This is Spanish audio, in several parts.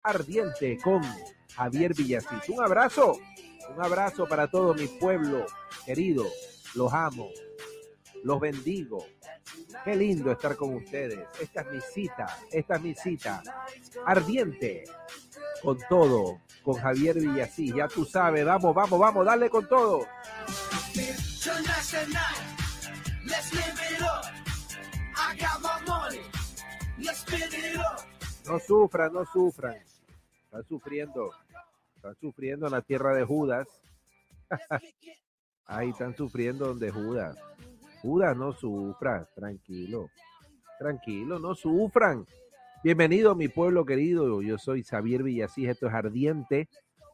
Ardiente con Javier Villasís. Un abrazo para todo mi pueblo querido. Los amo, los bendigo. Qué lindo estar con ustedes. Esta es mi cita. Ardiente con todo, con Javier Villasís. Ya tú sabes, vamos, dale con todo. No sufran. Están sufriendo en la tierra de Judas. Ahí están sufriendo donde Judas. Judas, no sufra, tranquilo, no sufran. Bienvenido, mi pueblo querido. Yo soy Javier Villasís. Esto es Ardiente.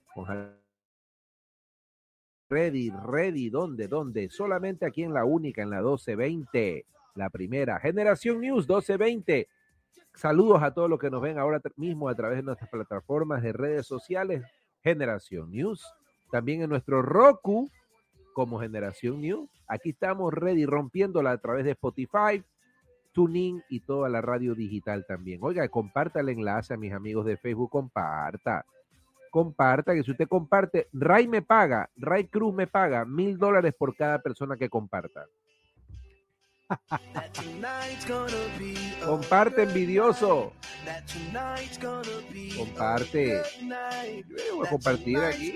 Ready, ¿dónde? Solamente aquí en la única, en la 1220, la primera. Generación News 1220. Saludos a todos los que nos ven ahora mismo a través de nuestras plataformas de redes sociales, Generación News. También en nuestro Roku, como Generación News. Aquí estamos ready, rompiéndola a través de Spotify, TuneIn y toda la radio digital también. Oiga, comparta el enlace a mis amigos de Facebook, comparta, que si usted comparte, Ray Cruz me paga $1,000 por cada persona que comparta. Comparte, envidioso. Comparte. Yo voy a compartir aquí.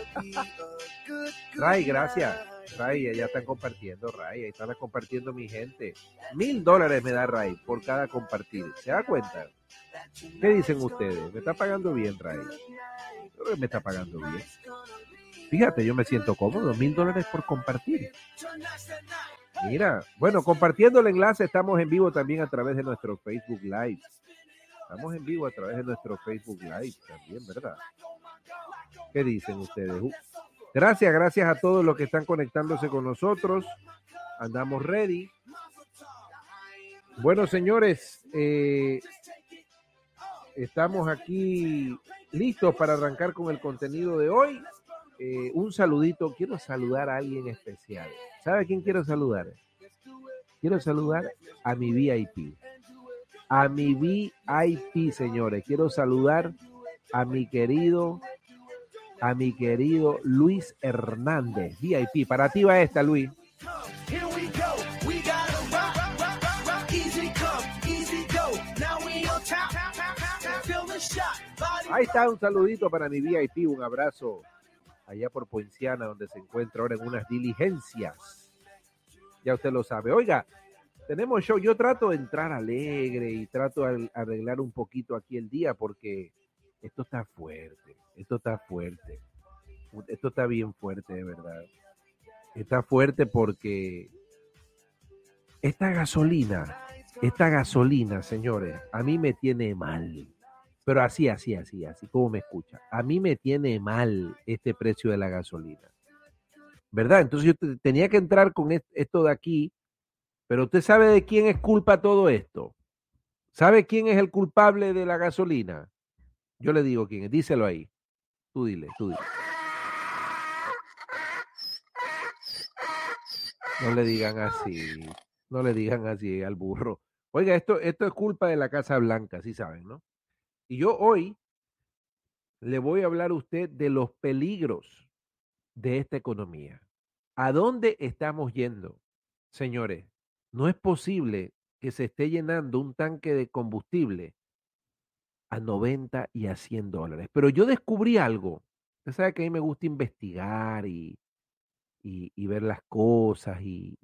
Ray, gracias. Ray, ya están compartiendo, Ray. Ahí están compartiendo mi gente. $1,000 me da Ray por cada compartir. ¿Se da cuenta? ¿Qué dicen ustedes? ¿Me está pagando bien, Ray? Creo que me está pagando bien. Fíjate, yo me siento cómodo. $1,000 por compartir. Mira, bueno, compartiendo el enlace, estamos en vivo también a través de nuestro Facebook Live. Estamos en vivo a través de nuestro Facebook Live también, ¿verdad? ¿Qué dicen ustedes? Gracias a todos los que están conectándose con nosotros. Andamos ready. Bueno, señores, estamos aquí listos para arrancar con el contenido de hoy. Un saludito, quiero saludar a alguien especial. ¿Sabe a quién quiero saludar? Quiero saludar a mi VIP. A mi VIP, señores. Quiero saludar a mi querido Luis Hernández, VIP. Para ti va esta, Luis. Ahí está, un saludito para mi VIP, un abrazo allá por Poinciana, donde se encuentra ahora en unas diligencias. Ya usted lo sabe. Oiga, tenemos show. Yo trato de entrar alegre y trato de arreglar un poquito aquí el día porque esto está fuerte. Esto está bien fuerte, de verdad. Está fuerte porque esta gasolina, señores, a mí me tiene mal. Pero así, como me escucha. A mí me tiene mal este precio de la gasolina. ¿Verdad? Entonces yo tenía que entrar con esto de aquí, pero usted sabe de quién es culpa todo esto. ¿Sabe quién es el culpable de la gasolina? Yo le digo quién es, díselo ahí. Tú dile. No le digan así al burro. Oiga, esto es culpa de la Casa Blanca, sí saben, ¿no? Y yo hoy le voy a hablar a usted de los peligros de esta economía. ¿A dónde estamos yendo? Señores, no es posible que se esté llenando un tanque de combustible a 90 y a $100. Pero yo descubrí algo. Usted sabe que a mí me gusta investigar y ver las cosas y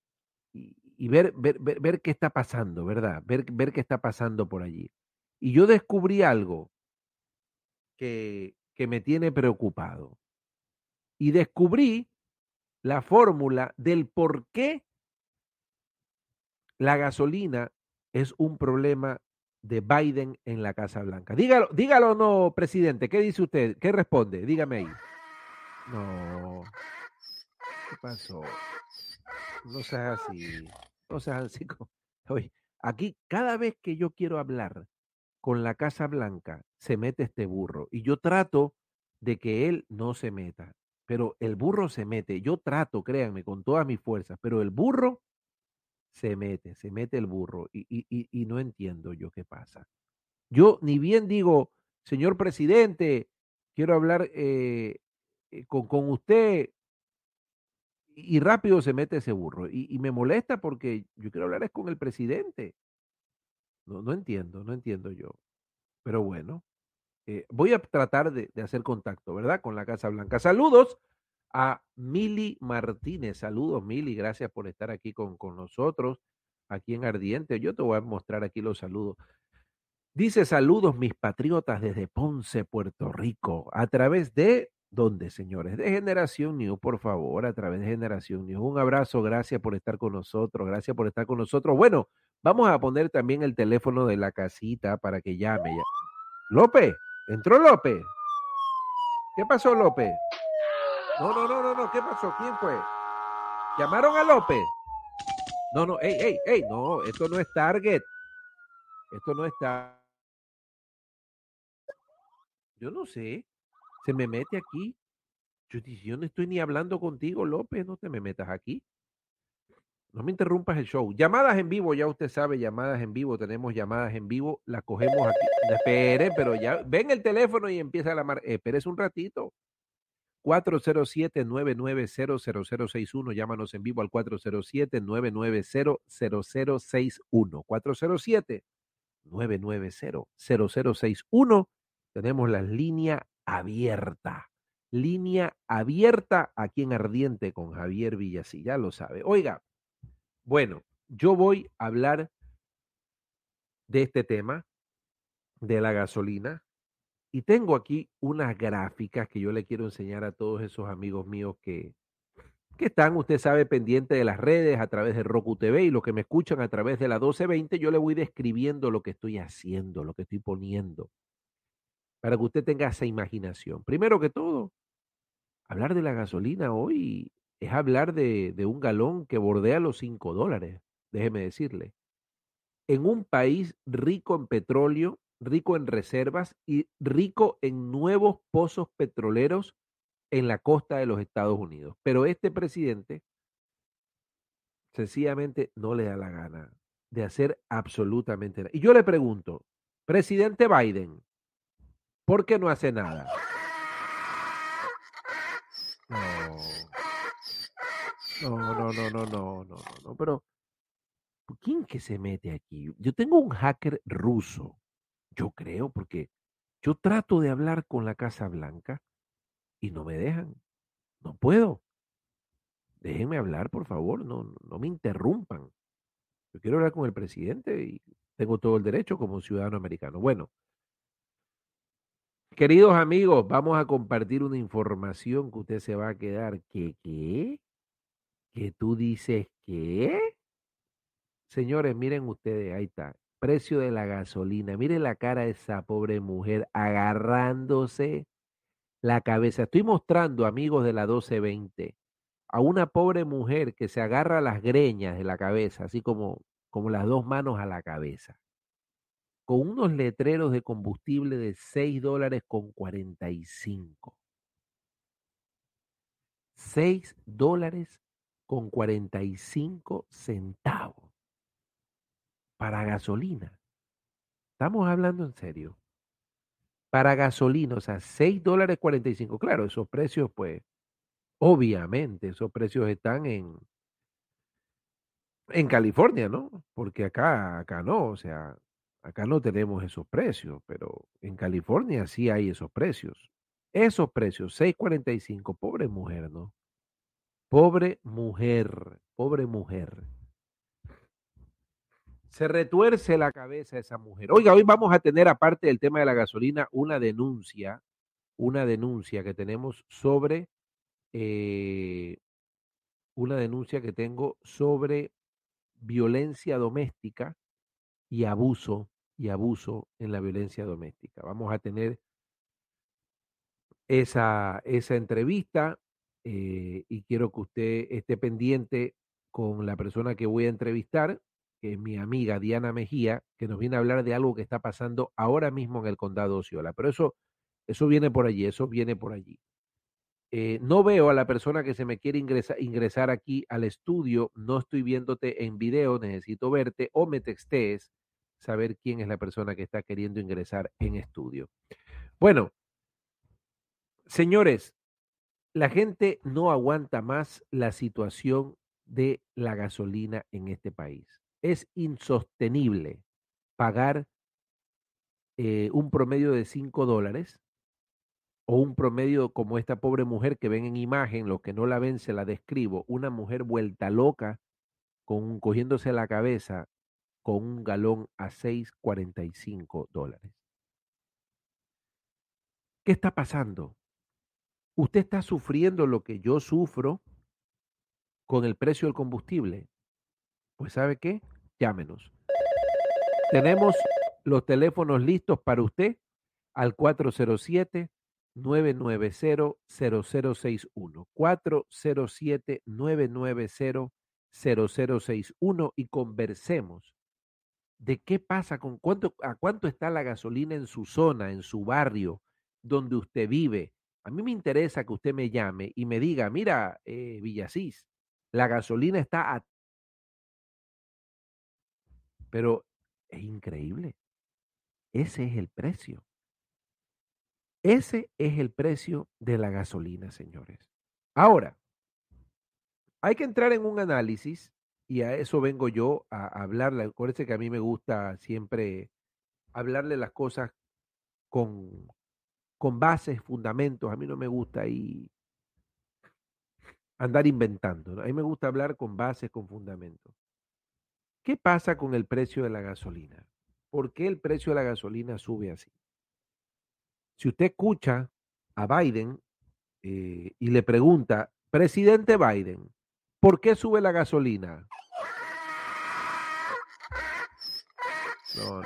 ver qué está pasando, ¿verdad? Ver qué está pasando por allí. Y yo descubrí algo que me tiene preocupado. Y descubrí la fórmula del por qué la gasolina es un problema de Biden en la Casa Blanca. Dígalo o no, presidente. ¿Qué dice usted? ¿Qué responde? Dígame ahí. No. ¿Qué pasó? No seas así. Oye, aquí cada vez que yo quiero hablar con la Casa Blanca, se mete este burro. Y yo trato de que él no se meta. Pero el burro se mete. Yo trato, créanme, con todas mis fuerzas. Pero el burro se mete el burro. Y no entiendo yo qué pasa. Yo ni bien digo, señor presidente, quiero hablar con usted, y rápido se mete ese burro. Y me molesta porque yo quiero hablar es con el presidente. No entiendo yo. Pero bueno, voy a tratar de hacer contacto, ¿verdad? Con la Casa Blanca. Saludos a Mili Martínez. Saludos, Mili. Gracias por estar aquí con nosotros, aquí en Ardiente. Yo te voy a mostrar aquí los saludos. Dice, saludos mis patriotas desde Ponce, Puerto Rico, a través de, ¿dónde, señores? De Generación News, por favor, a través de Generación News. Un abrazo, gracias por estar con nosotros, gracias por estar con nosotros. Bueno, vamos a poner también el teléfono de la casita para que llame. López, entró López. ¿Qué pasó, López? No, ¿qué pasó? ¿Quién fue? ¿Llamaron a López? No, ey, no, esto no es Target. Esto no está. Yo no sé. Se me mete aquí. Yo no estoy ni hablando contigo, López, no te me metas aquí. No me interrumpas el show. Llamadas en vivo, ya usted sabe, llamadas en vivo, tenemos llamadas en vivo, las cogemos aquí. Espere, pero ya, ven el teléfono y empieza la mar. Espérese un ratito. 407-990-0061, llámanos en vivo al 407-990-0061. 407-990-0061. Tenemos la línea abierta aquí en Ardiente con Javier Villasí, ya lo sabe. Oiga, bueno, yo voy a hablar de este tema, de la gasolina, y tengo aquí unas gráficas que yo le quiero enseñar a todos esos amigos míos que están, usted sabe, pendiente de las redes a través de Roku TV y los que me escuchan a través de la 1220, yo le voy describiendo lo que estoy haciendo, lo que estoy poniendo, para que usted tenga esa imaginación. Primero que todo, hablar de la gasolina hoy es hablar de un galón que bordea los $5, déjeme decirle. En un país rico en petróleo, rico en reservas y rico en nuevos pozos petroleros en la costa de los Estados Unidos. Pero este presidente sencillamente no le da la gana de hacer absolutamente nada. Y yo le pregunto, presidente Biden, ¿por qué no hace nada? No, pero ¿quién que se mete aquí? Yo tengo un hacker ruso, yo creo, porque yo trato de hablar con la Casa Blanca y no me dejan, no puedo. Déjenme hablar, por favor, no me interrumpan. Yo quiero hablar con el presidente y tengo todo el derecho como ciudadano americano. Bueno, queridos amigos, vamos a compartir una información que usted se va a quedar. ¿Qué? ¿Que tú dices qué? Señores, miren ustedes, ahí está. Precio de la gasolina. Miren la cara de esa pobre mujer agarrándose la cabeza. Estoy mostrando, amigos de la 1220, a una pobre mujer que se agarra las greñas de la cabeza, así como las dos manos a la cabeza, con unos letreros de combustible de $6.45. $6.45 para gasolina. Estamos hablando en serio. Para gasolina, o sea, $6.45. Claro, esos precios, pues, obviamente, esos precios están en California, ¿no? Porque acá no, o sea, acá no tenemos esos precios, pero en California sí hay esos precios. Esos precios, 6.45, pobre mujer, ¿no? Pobre mujer, pobre mujer. Se retuerce la cabeza esa mujer. Oiga, hoy vamos a tener, aparte del tema de la gasolina, una denuncia que tenemos sobre, eh, una denuncia que tengo sobre violencia doméstica y abuso en la violencia doméstica. Vamos a tener esa entrevista y quiero que usted esté pendiente con la persona que voy a entrevistar, que es mi amiga Diana Mejía, que nos viene a hablar de algo que está pasando ahora mismo en el condado de Osceola. Pero eso viene por allí, eso viene por allí. No veo a la persona que se me quiere ingresar aquí al estudio, no estoy viéndote en video, necesito verte o me textees, saber quién es la persona que está queriendo ingresar en estudio. Bueno, señores, la gente no aguanta más la situación de la gasolina en este país. Es insostenible pagar un promedio de $5 o un promedio como esta pobre mujer que ven en imagen, los que no la ven se la describo, una mujer vuelta loca cogiéndose la cabeza con un galón a $6.45. ¿Qué está pasando? Usted está sufriendo lo que yo sufro con el precio del combustible. Pues ¿sabe qué? Llámenos. Tenemos los teléfonos listos para usted al 407-990-0061. 407-990-0061 y conversemos de qué pasa con a cuánto está la gasolina en su zona, en su barrio, donde usted vive. A mí me interesa que usted me llame y me diga, mira, Villasís, la gasolina está a... Pero es increíble. Ese es el precio. Ese es el precio de la gasolina, señores. Ahora, hay que entrar en un análisis y a eso vengo yo a hablarle. Acuérdense que a mí me gusta siempre hablarle las cosas con, con bases, fundamentos. A mí no me gusta ahí andar inventando, ¿no? A mí me gusta hablar con bases, con fundamentos. ¿Qué pasa con el precio de la gasolina? ¿Por qué el precio de la gasolina sube así? Si usted escucha a Biden y le pregunta, presidente Biden, ¿por qué sube la gasolina? No, no,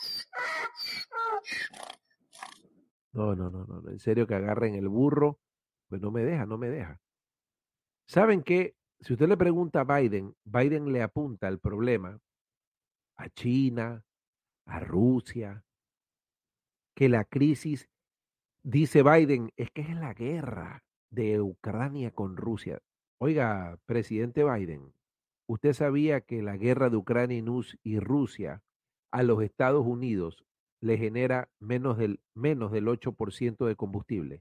no, no, no, no, no, en serio que agarren el burro, pues no me deja, no me deja. ¿Saben qué? Si usted le pregunta a Biden, Biden le apunta el problema a China, a Rusia, que la crisis, dice Biden, es que es la guerra de Ucrania con Rusia. Oiga, presidente Biden, ¿usted sabía que la guerra de Ucrania y Rusia a los Estados Unidos le genera menos del 8% de combustible?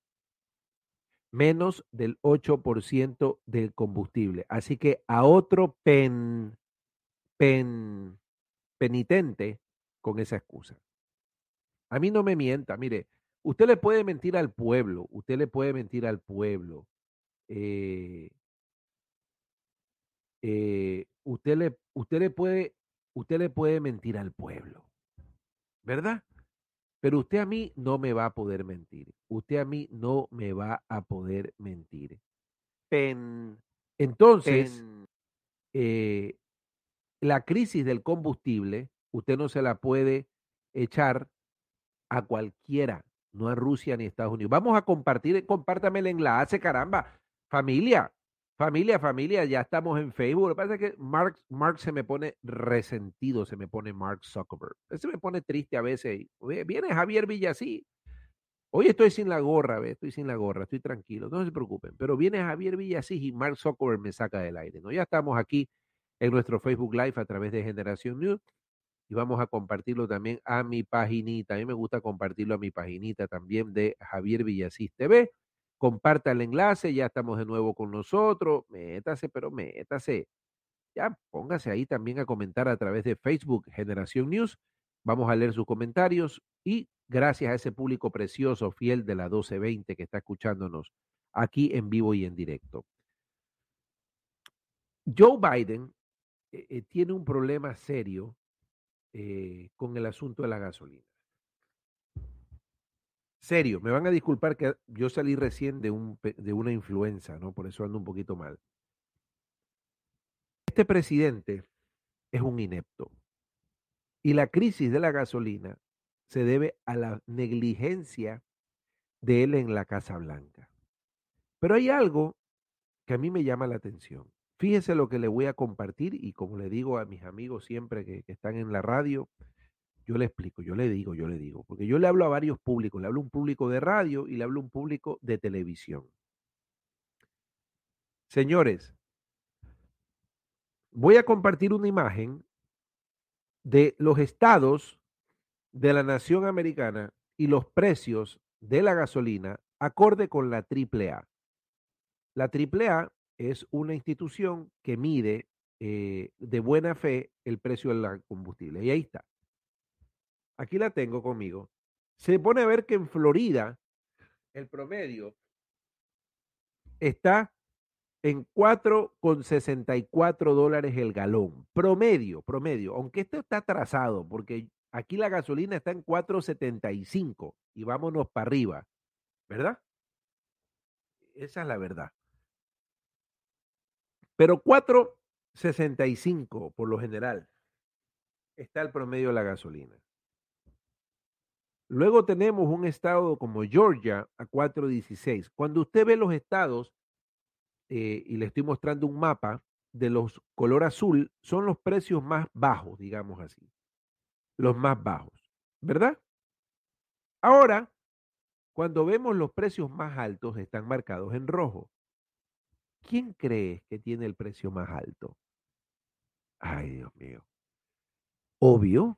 Menos del 8% del combustible. Así que a otro pen, penitente con esa excusa. A mí no me mienta, mire, usted le puede mentir al pueblo, usted le puede mentir al pueblo, eh, usted le puede mentir al pueblo, ¿verdad? Pero usted a mí no me va a poder mentir, usted a mí no me va a poder mentir. pen, Entonces, pen, eh, la crisis del combustible, usted no se la puede echar a cualquiera, no a Rusia ni a Estados Unidos. Vamos a compartir, compártame el enlace, caramba. Familia, familia, ya estamos en Facebook. Lo que pasa es que Mark se me pone resentido, se me pone Mark Zuckerberg. Se me pone triste a veces. Oye, viene Javier Villasí. Hoy estoy sin la gorra, estoy sin la gorra, estoy tranquilo, no se preocupen. Pero viene Javier Villasí y Mark Zuckerberg me saca del aire, ¿no? Ya estamos aquí en nuestro Facebook Live a través de Generación News y vamos a compartirlo también a mi paginita. A mí me gusta compartirlo a mi paginita también de Javier Villasís TV. Comparta el enlace, ya estamos de nuevo con nosotros. Métase, pero métase. Ya póngase ahí también a comentar a través de Facebook Generación News. Vamos a leer sus comentarios y gracias a ese público precioso, fiel de la 1220 que está escuchándonos aquí en vivo y en directo. Joe Biden tiene un problema serio con el asunto de la gasolina. Serio, me van a disculpar que yo salí recién de una influenza, ¿no? Por eso ando un poquito mal. Este presidente es un inepto y la crisis de la gasolina se debe a la negligencia de él en la Casa Blanca. Pero hay algo que a mí me llama la atención. Fíjese lo que le voy a compartir y como le digo a mis amigos siempre que están en la radio, yo le explico, yo le digo, porque yo le hablo a varios públicos, le hablo a un público de radio y le hablo a un público de televisión. Señores, voy a compartir una imagen de los estados de la nación americana y los precios de la gasolina acorde con la AAA. La AAA es una institución que mide de buena fe el precio del combustible. Y ahí está. Aquí la tengo conmigo. Se pone a ver que en Florida el promedio está en $4,64 el galón. Promedio. Aunque esto está atrasado, porque aquí la gasolina está en 4,75 y vámonos para arriba, ¿verdad? Esa es la verdad. Pero 4,65 por lo general está el promedio de la gasolina. Luego tenemos un estado como Georgia a 4,16. Cuando usted ve los estados, y le estoy mostrando un mapa de los color azul, son los precios más bajos, digamos así. Los más bajos, ¿verdad? Ahora, cuando vemos los precios más altos, están marcados en rojo. ¿Quién cree que tiene el precio más alto? Ay, Dios mío. Obvio,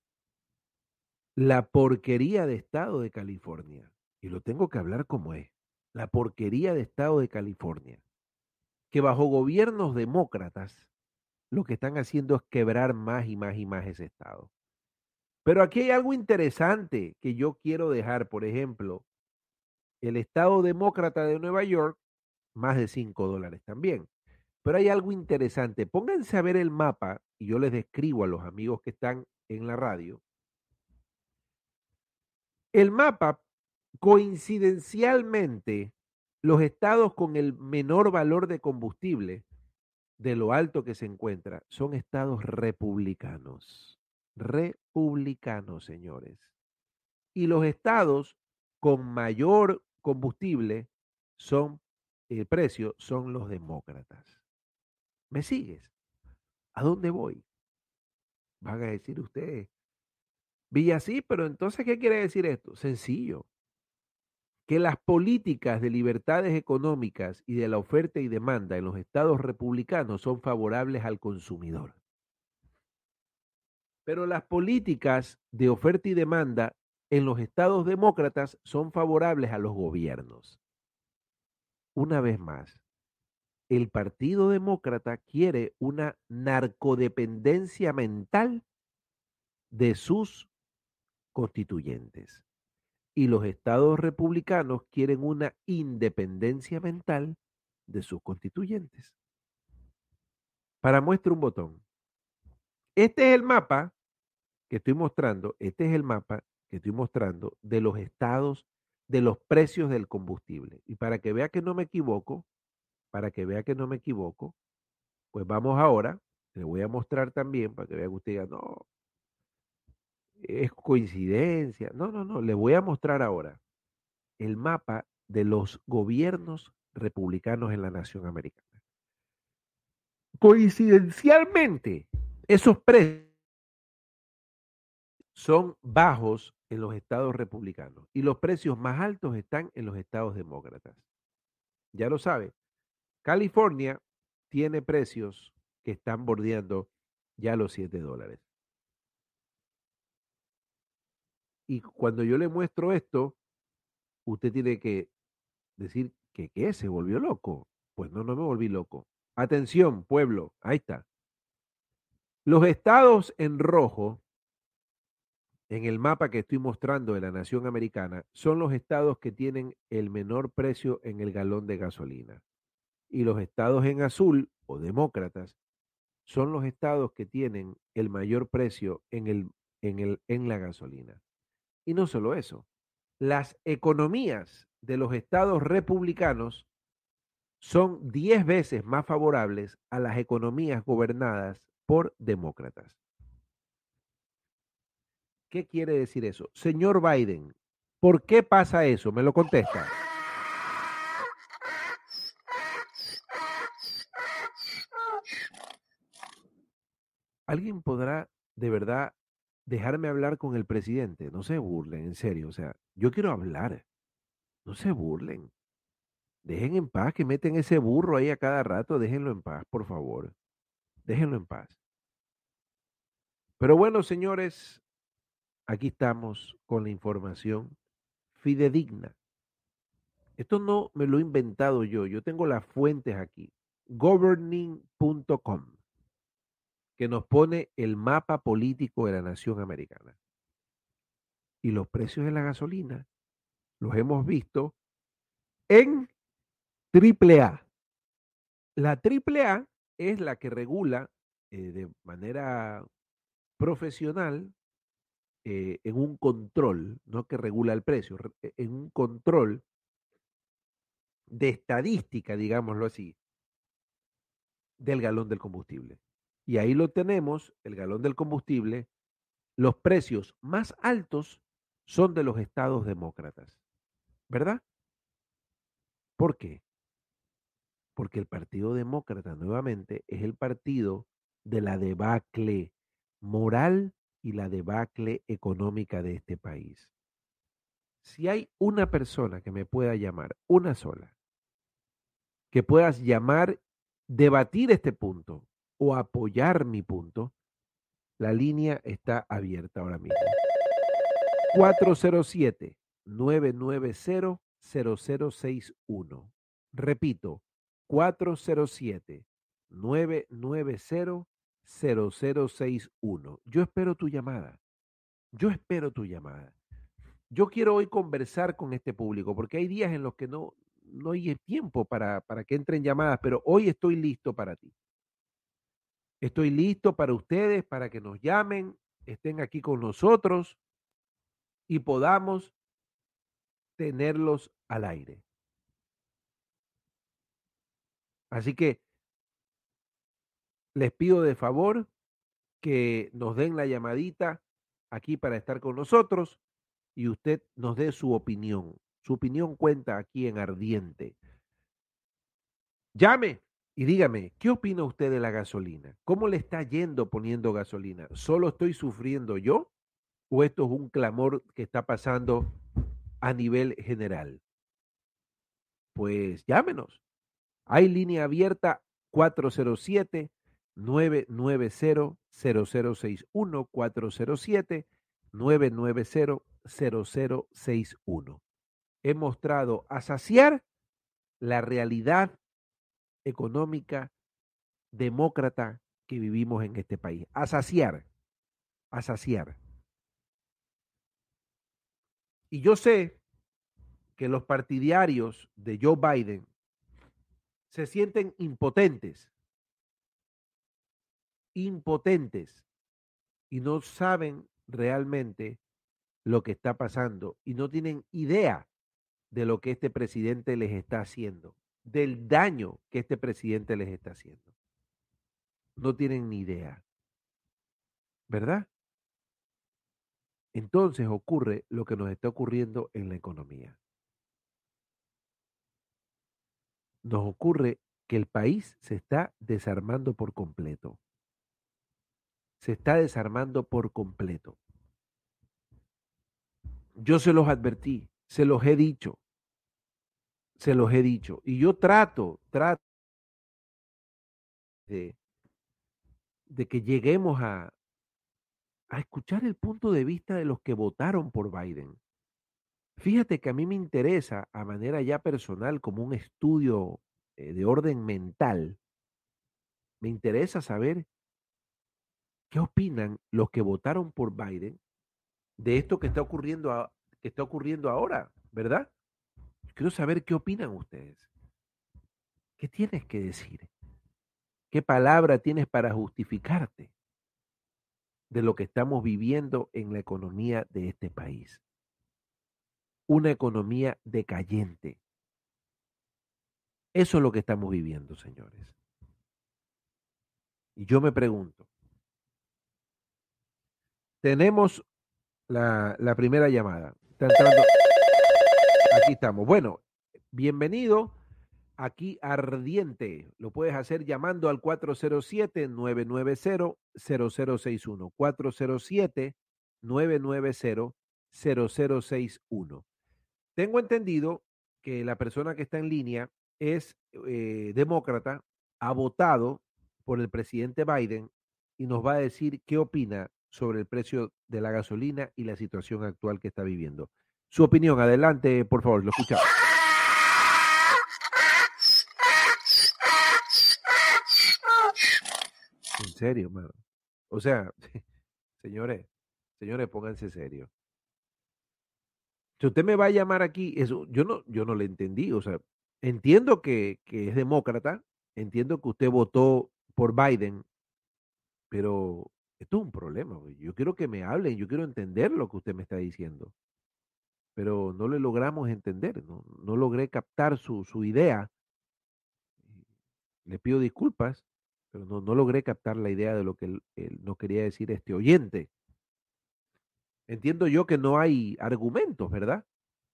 la porquería de estado de California. Y lo tengo que hablar como es. La porquería de estado de California. Que bajo gobiernos demócratas, lo que están haciendo es quebrar más y más y más ese estado. Pero aquí hay algo interesante que yo quiero dejar. Por ejemplo, el estado demócrata de Nueva York, más de $5 también. Pero hay algo interesante. Pónganse a ver el mapa y yo les describo a los amigos que están en la radio. El mapa, coincidencialmente, los estados con el menor valor de combustible de lo alto que se encuentra son estados republicanos. Republicanos, señores. Y los estados con mayor combustible son, el precio, son los demócratas. ¿Me sigues? ¿A dónde voy? Van a decir ustedes, Villa, sí, pero entonces, ¿qué quiere decir esto? Sencillo, que las políticas de libertades económicas y de la oferta y demanda en los estados republicanos son favorables al consumidor. Pero las políticas de oferta y demanda en los estados demócratas son favorables a los gobiernos. Una vez más, el Partido Demócrata quiere una narcodependencia mental de sus constituyentes y los estados republicanos quieren una independencia mental de sus constituyentes. Para muestra un botón. Este es el mapa que estoy mostrando, de los estados, de los precios del combustible. Y para que vea que no me equivoco, pues vamos ahora, le voy a mostrar también para que vea que usted diga, no, es coincidencia. No, no, no, le voy a mostrar ahora el mapa de los gobiernos republicanos en la nación americana. Coincidencialmente, esos precios son bajos en los estados republicanos y los precios más altos están en los estados demócratas. Ya lo sabe, California tiene precios que están bordeando ya los $7. Y cuando yo le muestro esto, usted tiene que decir que ¿qué? ¿Se volvió loco? Pues no, no me volví loco. Atención, pueblo, ahí está. Los estados en rojo, en el mapa que estoy mostrando de la nación americana, son los estados que tienen el menor precio en el galón de gasolina. Y los estados en azul, o demócratas, son los estados que tienen el mayor precio en la gasolina. Y no solo eso, las economías de los estados republicanos son 10 veces más favorables a las economías gobernadas por demócratas. ¿Qué quiere decir eso? Señor Biden, ¿por qué pasa eso? Me lo contesta. ¿Alguien podrá de verdad dejarme hablar con el presidente? No se burlen, en serio. O sea, yo quiero hablar. No se burlen. Dejen en paz, que meten ese burro ahí a cada rato. Déjenlo en paz, por favor. Déjenlo en paz. Pero bueno, señores, aquí estamos con la información fidedigna. Esto no me lo he inventado yo tengo las fuentes aquí. Governing.com, que nos pone el mapa político de la nación americana. Y los precios de la gasolina los hemos visto en AAA. La AAA es la que regula de manera profesional en un control, no que regula el precio, en un control de estadística, digámoslo así, del galón del combustible. Y ahí lo tenemos, el galón del combustible, los precios más altos son de los estados demócratas, ¿verdad? ¿Por qué? Porque el Partido Demócrata nuevamente es el partido de la debacle moral y la debacle económica de este país. Si hay una persona que me pueda llamar, una sola, que puedas llamar, debatir este punto o apoyar mi punto, la línea está abierta ahora mismo. 407-990-0061. Repito, 407-990-0061. Yo espero tu llamada. Yo espero tu llamada. Yo quiero hoy conversar con este público porque hay días en los que no hay tiempo para que entren llamadas, pero hoy estoy listo para ti. Estoy listo para ustedes, para que nos llamen, estén aquí con nosotros y podamos tenerlos al aire. Así que les pido de favor que nos den la llamadita aquí para estar con nosotros y usted nos dé su opinión. Su opinión cuenta aquí en Ardiente. Llame y dígame, ¿qué opina usted de la gasolina? ¿Cómo le está yendo poniendo gasolina? ¿Solo estoy sufriendo yo o esto es un clamor que está pasando a nivel general? Pues llámenos. Hay línea abierta 407-990-0061, 407-990-0061. He mostrado a saciar la realidad económica demócrata que vivimos en este país. A saciar, a saciar. Y yo sé que los partidarios de Joe Biden se sienten impotentes y no saben realmente lo que está pasando y no tienen idea de lo que este presidente les está haciendo, del daño que este presidente les está haciendo. No tienen ni idea, ¿verdad? Entonces ocurre lo que nos está ocurriendo en la economía. Nos ocurre que el país se está desarmando por completo. Se está desarmando por completo. Yo se los advertí, se los he dicho. Y yo trato de, de que lleguemos a escuchar el punto de vista de los que votaron por Biden. Fíjate que a mí me interesa, a manera ya personal, como un estudio de orden mental, me interesa saber qué opinan los que votaron por Biden de esto que está ocurriendo ahora, ¿verdad? Quiero saber qué opinan ustedes. ¿Qué tienes que decir? ¿Qué palabra tienes para justificarte de lo que estamos viviendo en la economía de este país? Una economía decayente. Eso es lo que estamos viviendo, señores. Y yo me pregunto, tenemos la primera llamada. Está entrando. Aquí estamos. Bueno, bienvenido aquí Ardiente. Lo puedes hacer llamando al 407-990-0061. 407-990-0061. Tengo entendido que la persona que está en línea es demócrata, ha votado por el presidente Biden y nos va a decir qué opina sobre el precio de la gasolina y la situación actual que está viviendo. Su opinión, adelante, por favor, lo escuchamos. En serio, mano. O sea, señores, pónganse serios. Si usted me va a llamar aquí, eso, yo no le entendí. O sea, entiendo que es demócrata, entiendo que usted votó por Biden, pero esto es un problema, güey. Yo quiero que me hablen, yo quiero entender lo que usted me está diciendo, pero no le logramos entender, no logré captar su idea. Le pido disculpas, pero no logré captar la idea de lo que él no quería decir este oyente. Entiendo yo que no hay argumentos, ¿verdad?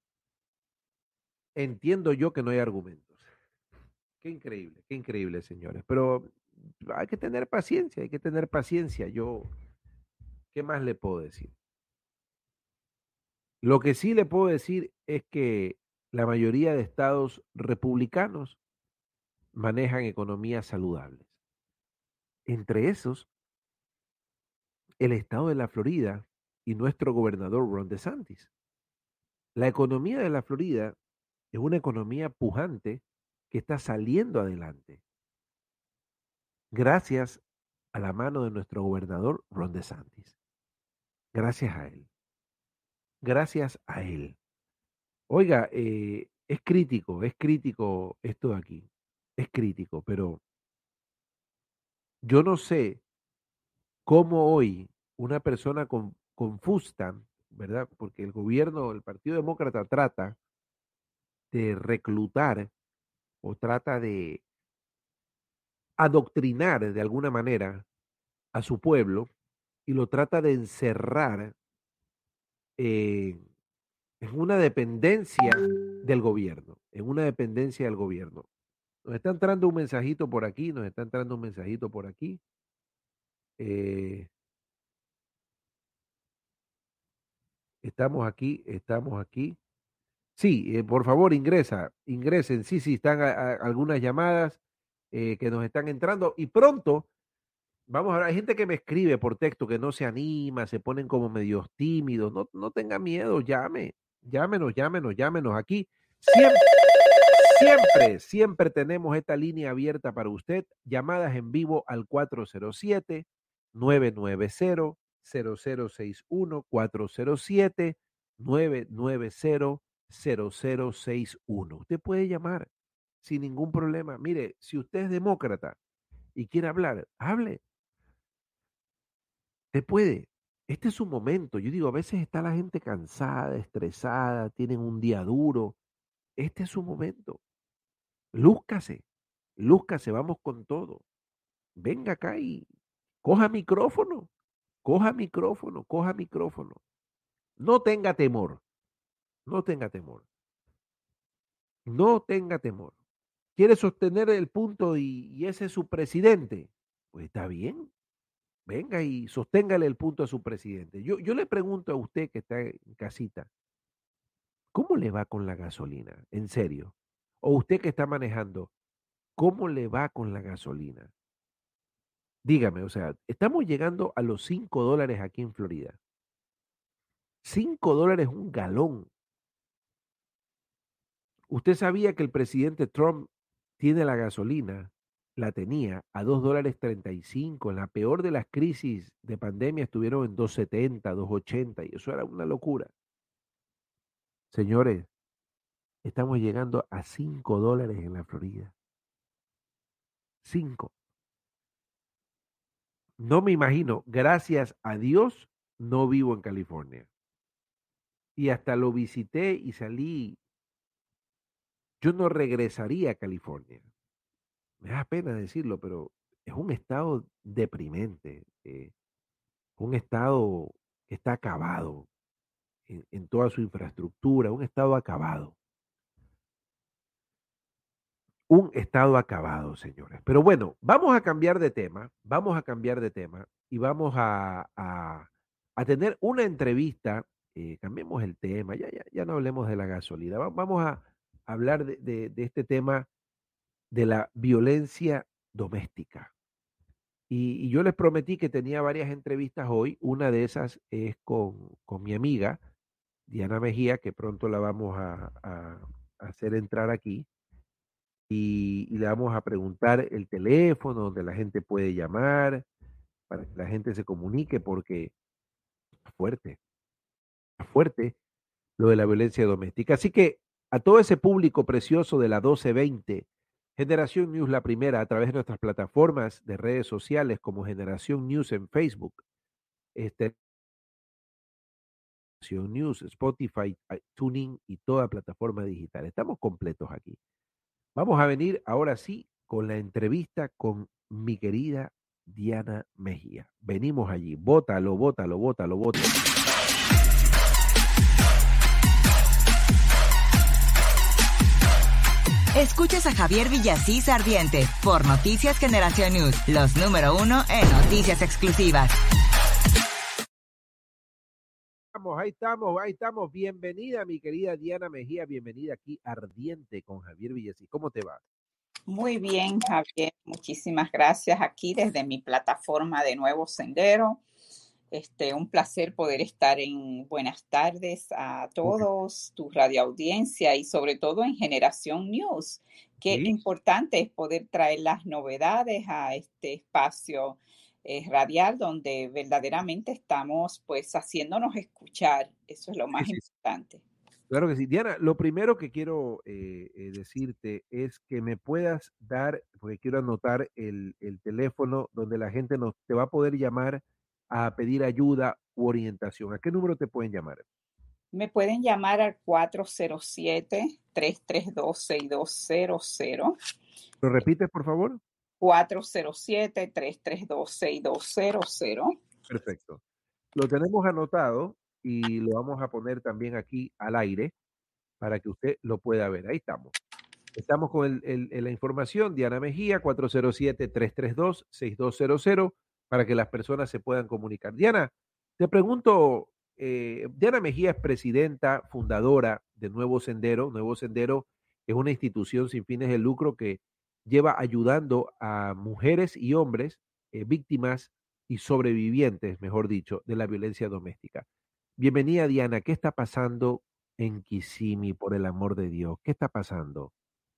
Entiendo yo que no hay argumentos. Qué increíble, señores. Pero hay que tener paciencia, hay que tener paciencia. ¿Qué más le puedo decir? Lo que sí le puedo decir es que la mayoría de estados republicanos manejan economías saludables. Entre esos, el estado de la Florida y nuestro gobernador Ron DeSantis. La economía de la Florida es una economía pujante que está saliendo adelante gracias a la mano de nuestro gobernador Ron DeSantis. Gracias a él. Gracias a él. Oiga, es crítico esto de aquí. Es crítico, pero yo no sé cómo hoy una persona confusa, ¿verdad? Porque el gobierno, el Partido Demócrata trata de reclutar o trata de adoctrinar de alguna manera a su pueblo y lo trata de encerrar eh, en una dependencia del gobierno, en una dependencia del gobierno. Nos está entrando un mensajito por aquí, nos está entrando un mensajito por aquí. eh, estamos aquí, estamos aquí. Sí, por favor, ingresen. Sí, sí, están algunas llamadas que nos están entrando y pronto vamos a ver, hay gente que me escribe por texto que no se anima, se ponen como medios tímidos. No tenga miedo, llámenos aquí. Siempre, siempre tenemos esta línea abierta para usted. Llamadas en vivo al 407-990-0061, 407-990-0061. Usted puede llamar sin ningún problema. Mire, si usted es demócrata y quiere hablar, hable. Usted puede. Este es su momento. Yo digo, a veces está la gente cansada, estresada, tienen un día duro. Este es su momento. Lúzcase, lúzcase, vamos con todo. Venga acá y coja micrófono, coja micrófono, coja micrófono. No tenga temor, no tenga temor, no tenga temor. ¿Quiere sostener el punto y ese es su presidente? Pues está bien, venga y sosténgale el punto a su presidente. Yo le pregunto a usted que está en casita, ¿cómo le va con la gasolina? En serio. O usted que está manejando, ¿cómo le va con la gasolina? Dígame, o sea, estamos llegando a los $5 aquí en Florida. $5 un galón. ¿Usted sabía que el presidente Trump tiene la gasolina, la tenía a $2.35? En la peor de las crisis de pandemia estuvieron en 2.70, 2.80 y eso era una locura. Señores, estamos llegando a $5 en la Florida. 5. No me imagino, gracias a Dios, no vivo en California. Y hasta lo visité y salí. Yo no regresaría a California. Me da pena decirlo, pero es un estado deprimente, un estado que está acabado en toda su infraestructura, un estado acabado. Un estado acabado, señores. Pero bueno, vamos a cambiar de tema, y vamos a tener una entrevista. Cambiemos el tema, ya no hablemos de la gasolina, vamos a hablar de este tema de la violencia doméstica. Y yo les prometí que tenía varias entrevistas hoy. Una de esas es con mi amiga Diana Mejía, que pronto la vamos a hacer entrar aquí. Y le vamos a preguntar el teléfono donde la gente puede llamar para que la gente se comunique, porque es fuerte lo de la violencia doméstica. Así que a todo ese público precioso de la 1220, Generación News, la primera, a través de nuestras plataformas de redes sociales como Generación News en Facebook, Generación News, Spotify, Tuning y toda plataforma digital. Estamos completos aquí. Vamos a venir ahora sí con la entrevista con mi querida Diana Mejía. Venimos allí. Bótalo, bótalo, bótalo, bótalo. Escuchas a Javier Villasís Ardiente por Noticias Generación News, los número 1 en noticias exclusivas. Ahí estamos. Bienvenida, mi querida Diana Mejía. Bienvenida aquí, Ardiente, con Javier Villasís. ¿Cómo te va? Muy bien, Javier. Muchísimas gracias aquí desde mi plataforma de Nuevo Sendero. Un placer poder estar en Buenas tardes a todos, tu radioaudiencia y sobre todo en Generación News. Qué importante es poder traer las novedades a este espacio radial donde verdaderamente estamos pues haciéndonos escuchar. Eso es lo más importante. Claro que sí. Diana, lo primero que quiero decirte es que me puedas dar, porque quiero anotar el teléfono donde la gente te va a poder llamar a pedir ayuda u orientación. ¿A qué número te pueden llamar? Me pueden llamar al 407-332-6200. ¿Lo repites, por favor? 407-332-6200. Perfecto. Lo tenemos anotado y lo vamos a poner también aquí al aire para que usted lo pueda ver. Ahí estamos. Estamos con la información. Diana Mejía, 407-332-6200, para que las personas se puedan comunicar. Diana, te pregunto, Diana Mejía es presidenta, fundadora de Nuevo Sendero. Nuevo Sendero es una institución sin fines de lucro que lleva ayudando a mujeres y hombres víctimas y sobrevivientes, mejor dicho, de la violencia doméstica. Bienvenida, Diana. ¿Qué está pasando en Kissimmee, por el amor de Dios? ¿Qué está pasando?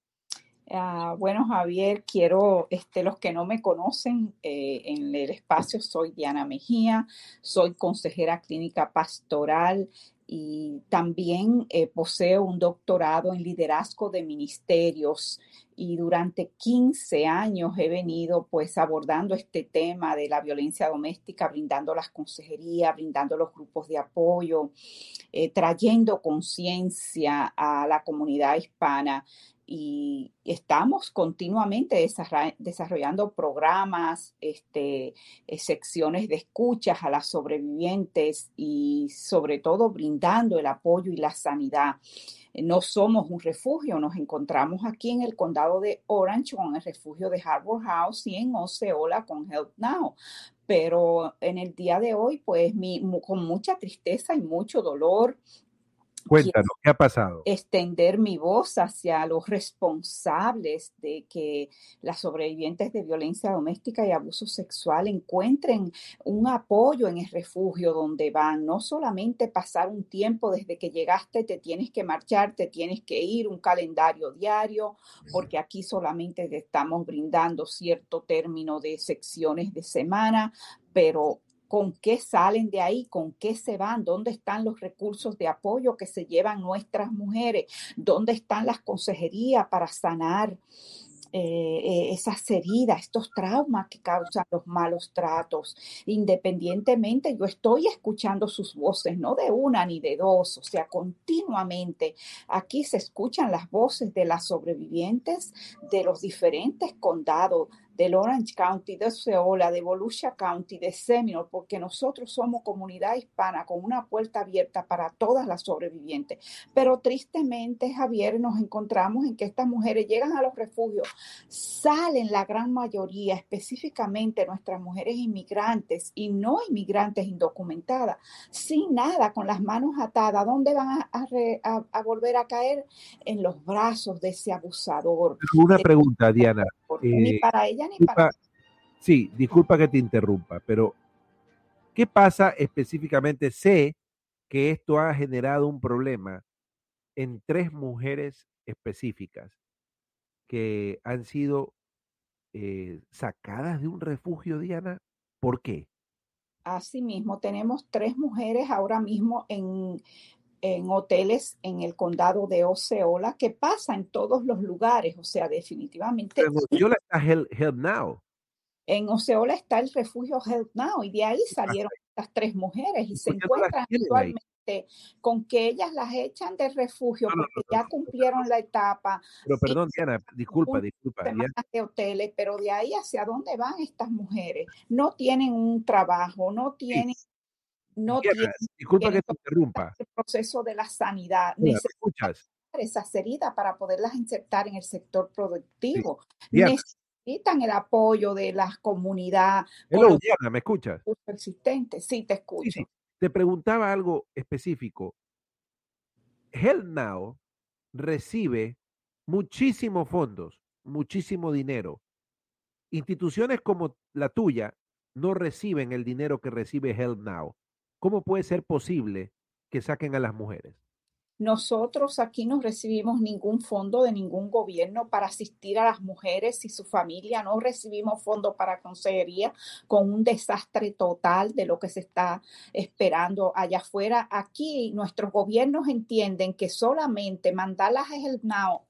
Bueno, Javier, los que no me conocen en el espacio, soy Diana Mejía, soy consejera clínica pastoral y también poseo un doctorado en liderazgo de ministerios, y durante 15 años he venido pues abordando este tema de la violencia doméstica, brindando las consejerías, brindando los grupos de apoyo, trayendo conciencia a la comunidad hispana. Y estamos continuamente desarrollando programas, secciones de escuchas a las sobrevivientes y sobre todo brindando el apoyo y la sanidad. No somos un refugio, nos encontramos aquí en el condado de Orange con el refugio de Harbor House y en Osceola con Help Now. Pero en el día de hoy, pues con mucha tristeza y mucho dolor, cuéntanos, ¿qué ha pasado? Extender mi voz hacia los responsables de que las sobrevivientes de violencia doméstica y abuso sexual encuentren un apoyo en el refugio donde van. No solamente pasar un tiempo desde que llegaste, te tienes que marchar, te tienes que ir, un calendario diario, porque aquí solamente te estamos brindando cierto término de secciones de semana, pero ¿con qué salen de ahí? ¿Con qué se van? ¿Dónde están los recursos de apoyo que se llevan nuestras mujeres? ¿Dónde están las consejerías para sanar esas heridas, estos traumas que causan los malos tratos? Independientemente, yo estoy escuchando sus voces, no de una ni de dos, o sea, continuamente. Aquí se escuchan las voces de las sobrevivientes de los diferentes condados, del Orange County, de Osceola, de Volusia County, de Seminole, porque nosotros somos comunidad hispana con una puerta abierta para todas las sobrevivientes. Pero tristemente, Javier, nos encontramos en que estas mujeres llegan a los refugios, salen la gran mayoría, específicamente nuestras mujeres inmigrantes y no inmigrantes indocumentadas, sin nada, con las manos atadas. ¿Dónde van a volver a caer? En los brazos de ese abusador. Una pregunta, Diana. Ni para ella ni para mí. Sí, disculpa que te interrumpa, pero ¿qué pasa específicamente? Sé que esto ha generado un problema en 3 mujeres específicas que han sido sacadas de un refugio, Diana. ¿Por qué? Asimismo, tenemos 3 mujeres ahora mismo en hoteles en el condado de Osceola, que pasa en todos los lugares, o sea, Pero definitivamente. en Osceola está Help Now. En Osceola está el refugio Help Now y de ahí salieron estas 3 mujeres y ¿Y se por qué no las encuentran tienen ahí? actualmente con que ellas las echan del refugio No, no, porque no, ya cumplieron la etapa, pero sí, perdón, Diana, disculpa, unas disculpa, Diana, semanas de hoteles, pero de ahí hacia dónde van estas mujeres. No tienen un trabajo, sí, no Diana, tienen, disculpa tienen que te todo interrumpa. el proceso de la sanidad. Diana, ¿me Necesitan escuchas? esas heridas para poderlas insertar en el sector Sí. productivo. Diana, Necesitan el apoyo de la comunidad con hello, los Diana, ¿me escuchas? recursos existentes. Sí, te Sí, sí. escucho. Te preguntaba algo específico. Help Now recibe muchísimos fondos, muchísimo dinero. Instituciones como la tuya no reciben el dinero que recibe Help Now. ¿Cómo puede ser posible que saquen a las mujeres? Nosotros aquí no recibimos ningún fondo de ningún gobierno para asistir a las mujeres y su familia. No recibimos fondo para consejería con un desastre total de lo que se está esperando allá afuera. Aquí nuestros gobiernos entienden que solamente mandarlas a Help Now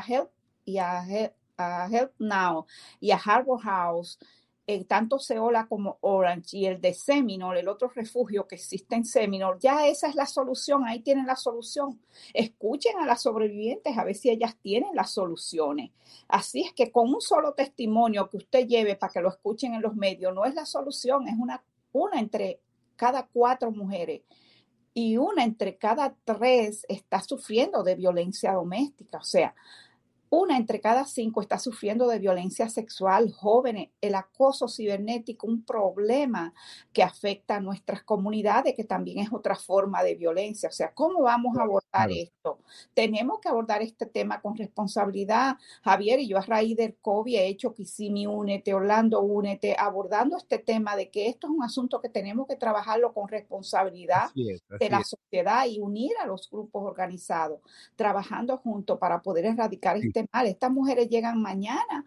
a Help Now y a Harbor House, tanto Seola como Orange y el de Seminole, el otro refugio que existe en Seminole, ya esa es la solución, ahí tienen la solución. Escuchen a las sobrevivientes a ver si ellas tienen las soluciones. Así es que con un solo testimonio que usted lleve para que lo escuchen en los medios, no es la solución, es una entre cada 4 mujeres y una entre cada 3 está sufriendo de violencia doméstica. O sea, una entre cada 5 está sufriendo de violencia sexual, jóvenes, el acoso cibernético, un problema que afecta a nuestras comunidades, que también es otra forma de violencia. O sea, ¿cómo vamos a abordar Claro. esto? Tenemos que abordar este tema con responsabilidad, Javier, y yo a raíz del COVID he hecho Kissimmee Únete, Orlando Únete, abordando este tema de que esto es un asunto que tenemos que trabajarlo con responsabilidad Así es, de así la es. sociedad y unir a los grupos organizados trabajando juntos para poder erradicar Sí. este mal. Estas mujeres llegan mañana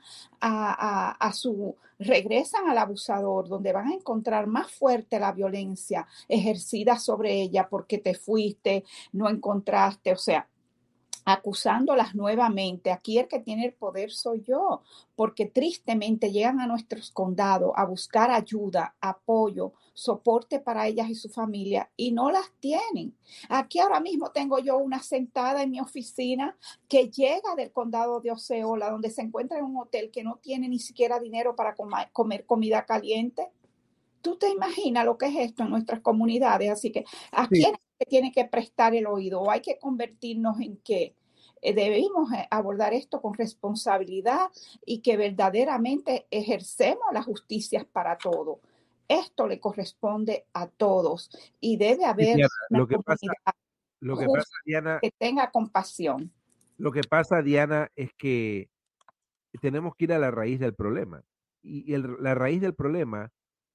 regresan al abusador, donde van a encontrar más fuerte la violencia ejercida sobre ella porque te fuiste, no encontraste, o sea, acusándolas nuevamente. Aquí el que tiene el poder soy yo, porque tristemente llegan a nuestros condados a buscar ayuda, apoyo, soporte para ellas y su familia y no las tienen. Aquí ahora mismo tengo yo una sentada en mi oficina que llega del condado de Osceola, donde se encuentra en un hotel que no tiene ni siquiera dinero para comer comida caliente. ¿Tú te imaginas lo que es esto en nuestras comunidades? Así que, ¿a Sí, quién se tiene que prestar el oído? ¿O hay que convertirnos en qué? Debemos abordar esto con responsabilidad y que verdaderamente ejercemos la justicia para todos. Esto le corresponde a todos y debe sí, haber Diana, una comunidad lo que pasa, justa Diana, que tenga compasión. lo que pasa, Diana, es que tenemos que ir a la raíz del problema. Y la raíz del problema,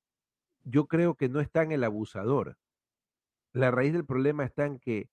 yo creo que no está en el abusador. La raíz del problema está en que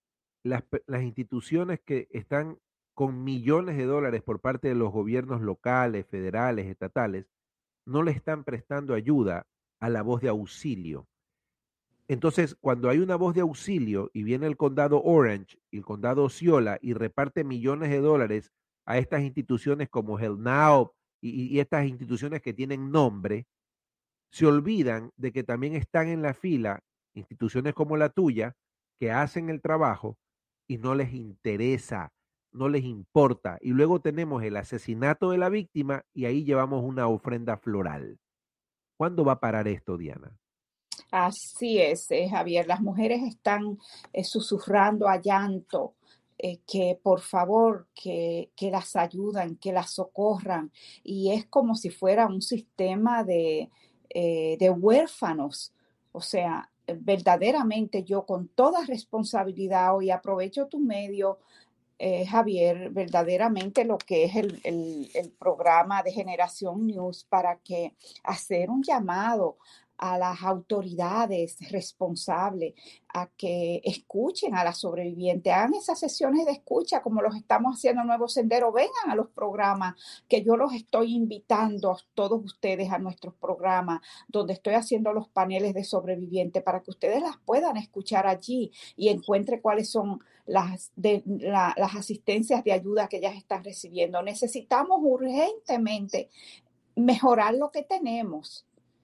las instituciones que están con millones de dólares por parte de los gobiernos locales, federales, estatales, no le están prestando ayuda a la voz de auxilio. Entonces, cuando hay una voz de auxilio y viene el condado Orange y el condado Osceola y reparte millones de dólares a estas instituciones como Help Now y estas instituciones que tienen nombre, se olvidan de que también están en la fila instituciones como la tuya que hacen el trabajo y no les interesa, no les importa. Y luego tenemos el asesinato de la víctima y ahí llevamos una ofrenda floral. ¿Cuándo va a parar esto, Diana? Así es, Javier. Las mujeres están susurrando a llanto, que por favor, que las ayuden, que las socorran. Y es como si fuera un sistema de huérfanos. O sea, verdaderamente yo con toda responsabilidad hoy aprovecho tu medio Javier, verdaderamente lo que es el programa de Generación News para que hacer un llamado a las autoridades responsables a que escuchen a las sobrevivientes, hagan esas sesiones de escucha como los estamos haciendo en Nuevo Sendero, vengan a los programas que yo los estoy invitando a todos ustedes a nuestros programas donde estoy haciendo los paneles de sobrevivientes para que ustedes las puedan escuchar allí y encuentren cuáles son las asistencias de ayuda que ellas están recibiendo. Necesitamos urgentemente mejorar lo que tenemos.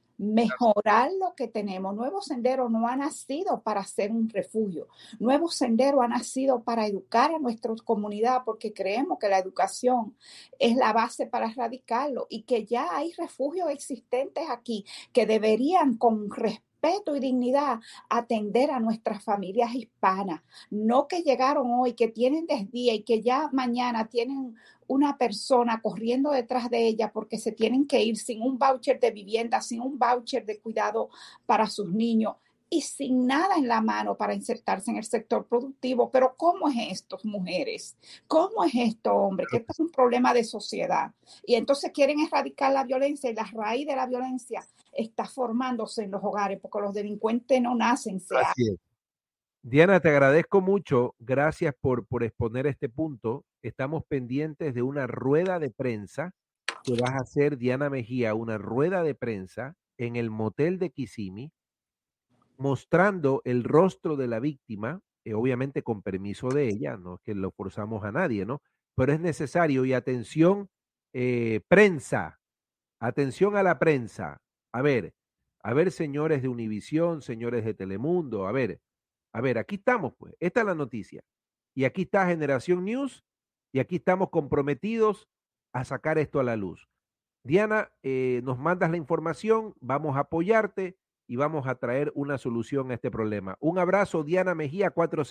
Nuevo Sendero no ha nacido para ser un refugio. Nuevo Sendero ha nacido para educar a nuestra comunidad porque creemos que la educación es la base para erradicarlo y que ya hay refugios existentes aquí que deberían con respeto y dignidad atender a nuestras familias hispanas, no que llegaron hoy, que tienen desdía y que ya mañana tienen una persona corriendo detrás de ella porque se tienen que ir sin un voucher de vivienda, sin un voucher de cuidado para sus niños y sin nada en la mano para insertarse en el sector productivo. Pero ¿cómo es esto, mujeres? ¿Cómo es esto, hombre? Que esto es un problema de sociedad. Y entonces quieren erradicar la violencia y la raíz de la violencia está formándose en los hogares porque los delincuentes no nacen, se hacen. Diana, te agradezco mucho. Gracias por exponer este punto. Estamos pendientes de una rueda de prensa que vas a hacer, Diana Mejía, una rueda de prensa en el motel de Kissimmee, mostrando el rostro de la víctima, obviamente con permiso de ella, no es que lo forzamos a nadie, ¿no? Pero es necesario y atención, prensa, atención a la prensa. A ver, señores de Univisión, señores de Telemundo, a ver, aquí estamos, pues. Esta es la noticia. Y aquí está Generación News y aquí estamos comprometidos a sacar esto a la luz. Diana, nos mandas la información, vamos a apoyarte y vamos a traer una solución a este problema. Un abrazo, Diana Mejía,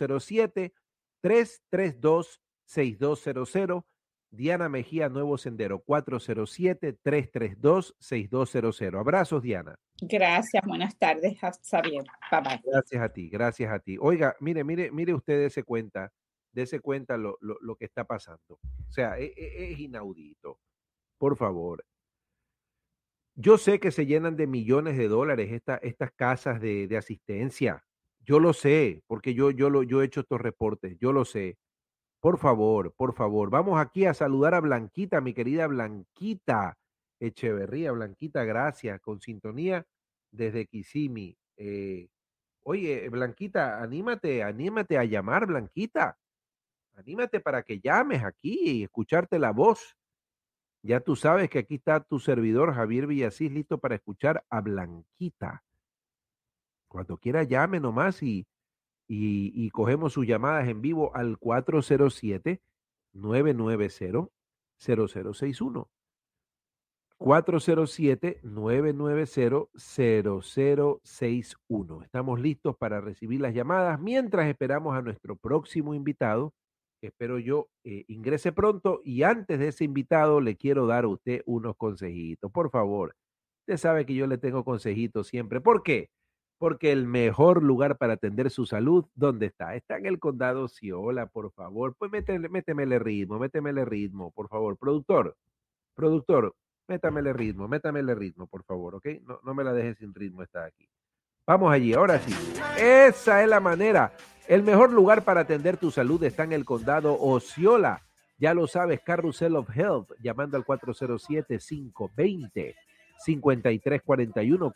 407-332-6200. Diana Mejía, Nuevo Sendero, 407-332-6200. Abrazos, Diana. Gracias, buenas tardes, Xavier. Bye bye. Gracias a ti. Oiga, mire usted, dése cuenta lo que está pasando. O sea, es inaudito. Por favor. Yo sé que se llenan de millones de dólares estas casas de asistencia. Yo lo sé, porque yo he hecho estos reportes. Yo lo sé. Por favor. Vamos aquí a saludar a Blanquita, mi querida Blanquita Echeverría. Blanquita, gracias. Con sintonía desde Kissimmee. Oye, Blanquita, anímate a llamar, Blanquita. Anímate para que llames aquí y escucharte la voz. Ya tú sabes que aquí está tu servidor, Javier Villasís, listo para escuchar a Blanquita. Cuando quiera llame nomás y cogemos sus llamadas en vivo al 407-990-0061. 407-990-0061. Estamos listos para recibir las llamadas mientras esperamos a nuestro próximo invitado, que espero yo ingrese pronto. Y antes de ese invitado le quiero dar a usted unos consejitos. Por favor, usted sabe que yo le tengo consejitos siempre. ¿Por qué? Porque el mejor lugar para atender su salud, ¿dónde está? Está en el condado Ciola, por favor. Pues métemele ritmo, por favor. Productor, métamele ritmo, por favor, ¿ok? No me la dejes sin ritmo, está aquí. Vamos allí, ahora sí. Esa es la manera. El mejor lugar para atender tu salud está en el condado Osceola. Ya lo sabes, Carousel of Health, llamando al 407-520-5341,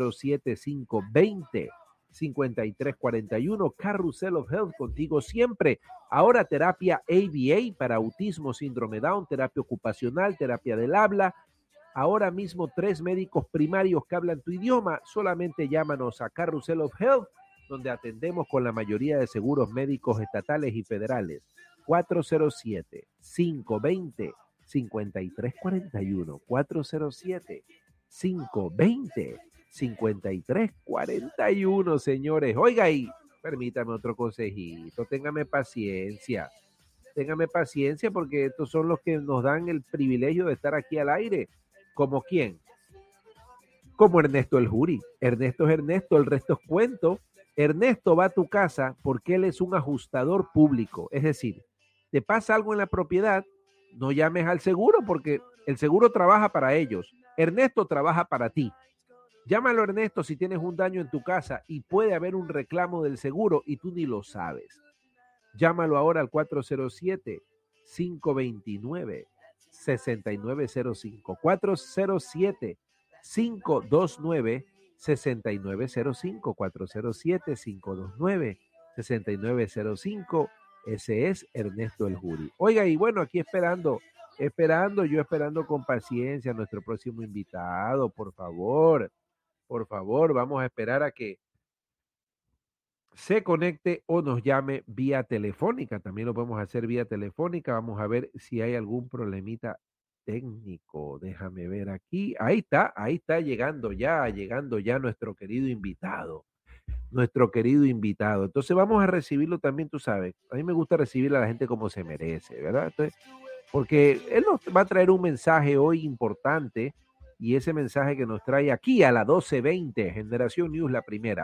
407-520-5341, Carousel of Health, contigo siempre. Ahora terapia ABA para autismo, síndrome Down, terapia ocupacional, terapia del habla. Ahora mismo 3 médicos primarios que hablan tu idioma. Solamente llámanos a Carousel of Health, donde atendemos con la mayoría de seguros médicos estatales y federales. 407-520-5341. 407-520-5341, señores. Oiga, y permítame otro consejito. Téngame paciencia porque estos son los que nos dan el privilegio de estar aquí al aire. ¿Como quién? Como Ernesto el Juri. Ernesto es Ernesto, el resto es cuento. Ernesto va a tu casa porque él es un ajustador público, es decir, te pasa algo en la propiedad, no llames al seguro porque el seguro trabaja para ellos. Ernesto trabaja para ti. Llámalo, Ernesto, si tienes un daño en tu casa y puede haber un reclamo del seguro y tú ni lo sabes. Llámalo ahora al 407-529-6905. 407-529-6905. 407-529-6905. Ese es Ernesto El Juri. Oiga, y bueno, aquí esperando con paciencia a nuestro próximo invitado. Por favor, vamos a esperar a que se conecte o nos llame vía telefónica. También lo podemos hacer vía telefónica. Vamos a ver si hay algún problemita técnico. Déjame ver aquí. Ahí está llegando ya nuestro querido invitado. Entonces vamos a recibirlo también, tú sabes. A mí me gusta recibir a la gente como se merece, ¿verdad? Entonces, porque él nos va a traer un mensaje hoy importante y ese mensaje que nos trae aquí a la 12:20, Generación News, la primera.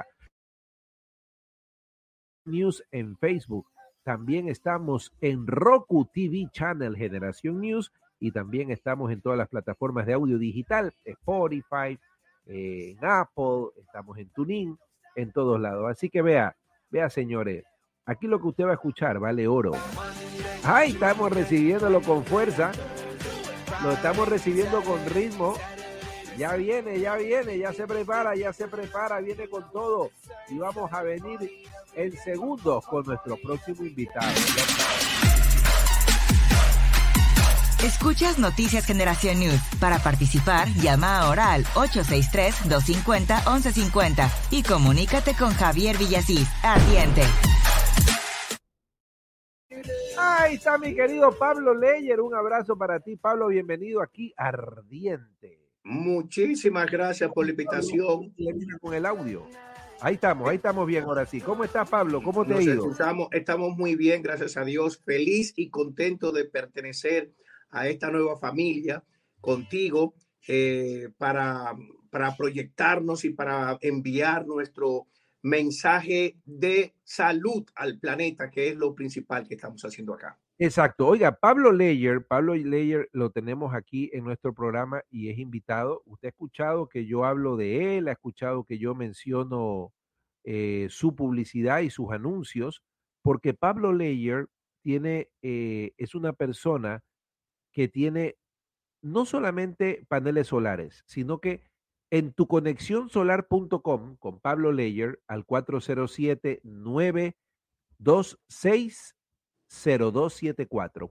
News en Facebook. También estamos en Roku TV Channel Generación News y también estamos en todas las plataformas de audio digital, Spotify, en Apple, estamos en TuneIn, en todos lados. Así que vea, señores, aquí lo que usted va a escuchar vale oro. ¡Ay! Estamos recibiéndolo con fuerza, lo estamos recibiendo con ritmo. Ya viene, ya se prepara, viene con todo. Y vamos a venir en segundos con nuestro próximo invitado. Escuchas Noticias Generación News. Para participar, llama ahora al 863-250-1150 y comunícate con Javier Villasís, Ardiente. Ahí está mi querido Pablo Leyer. Un abrazo para ti, Pablo. Bienvenido aquí, Ardiente. Muchísimas gracias por la invitación. Con el audio. Ahí estamos bien ahora sí. ¿Cómo estás, Pablo? ¿Cómo te ha ido? Estamos muy bien, gracias a Dios. Feliz y contento de pertenecer a esta nueva familia contigo para proyectarnos y para enviar nuestro mensaje de salud al planeta, que es lo principal que estamos haciendo acá. Exacto. Oiga, Pablo Leyer lo tenemos aquí en nuestro programa y es invitado. Usted ha escuchado que yo hablo de él, ha escuchado que yo menciono su publicidad y sus anuncios, porque Pablo Leyer es una persona que tiene no solamente paneles solares, sino que en tuconexionsolar.com con Pablo Leyer al 407-926 0274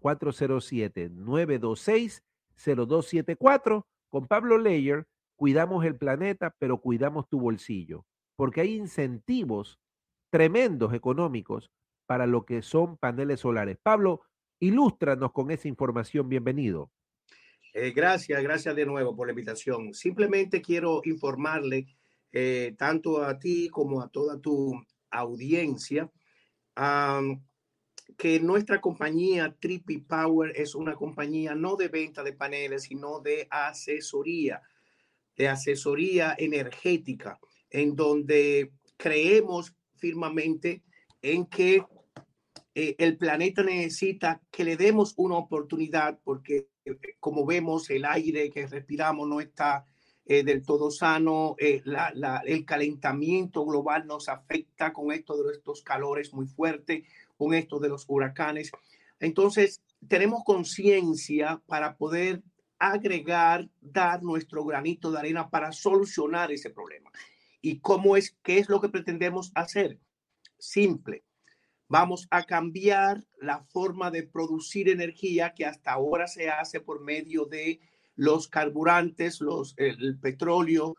407-926-0274. Con Pablo Leyer cuidamos el planeta, pero cuidamos tu bolsillo, porque hay incentivos tremendos económicos para lo que son paneles solares. Pablo, ilústranos con esa información. Bienvenido. Gracias de nuevo por la invitación. Simplemente quiero informarle tanto a ti como a toda tu audiencia que nuestra compañía Trippy Power es una compañía no de venta de paneles, sino de asesoría energética, en donde creemos firmemente en que el planeta necesita que le demos una oportunidad, porque como vemos, el aire que respiramos no está del todo sano. El calentamiento global nos afecta con esto de estos calores muy fuertes, con esto de los huracanes. Entonces, tenemos conciencia para poder dar nuestro granito de arena para solucionar ese problema. ¿Y qué es lo que pretendemos hacer? Simple. Vamos a cambiar la forma de producir energía que hasta ahora se hace por medio de los carburantes, el petróleo,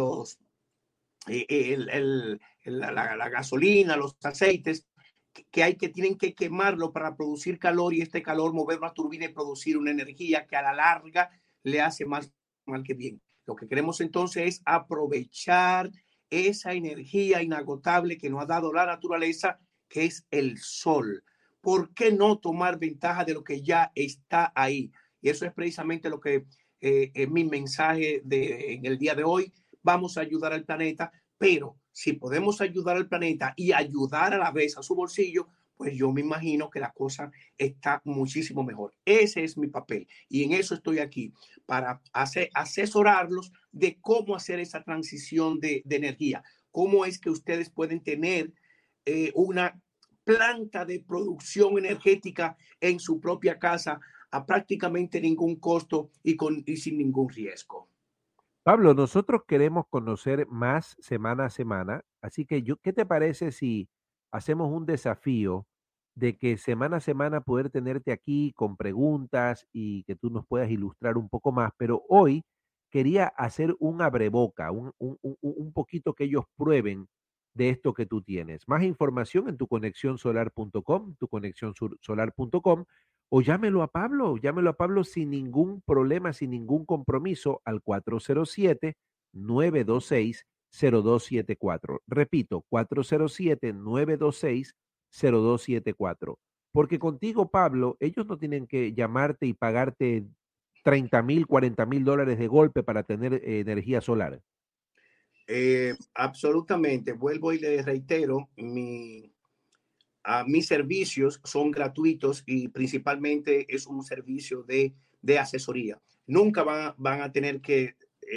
la gasolina, los aceites, que tienen que quemarlo para producir calor, y este calor mover una turbina y producir una energía que a la larga le hace más mal que bien. Lo que queremos entonces es aprovechar esa energía inagotable que nos ha dado la naturaleza, que es el sol. ¿Por qué no tomar ventaja de lo que ya está ahí? Y eso es precisamente lo que es mi mensaje en el día de hoy. Vamos a ayudar al planeta, pero si podemos ayudar al planeta y ayudar a la vez a su bolsillo, pues yo me imagino que la cosa está muchísimo mejor. Ese es mi papel y en eso estoy aquí, para asesorarlos de cómo hacer esa transición de energía, cómo es que ustedes pueden tener una planta de producción energética en su propia casa a prácticamente ningún costo y sin ningún riesgo. Pablo, nosotros queremos conocer más semana a semana, así que ¿qué te parece si hacemos un desafío de que semana a semana poder tenerte aquí con preguntas y que tú nos puedas ilustrar un poco más? Pero hoy quería hacer un abreboca, un poquito que ellos prueben de esto que tú tienes. Más información en tuconexiónsolar.com, tuconexiónsolar.com, o llámelo a Pablo sin ningún problema, sin ningún compromiso al 407-926-0274. Repito, 407-926-0274. Porque contigo, Pablo, ellos no tienen que llamarte y pagarte 30,000, 40,000 dólares de golpe para tener energía solar. Absolutamente. Vuelvo y le reitero, mis servicios son gratuitos y principalmente es un servicio de asesoría. Nunca van a tener que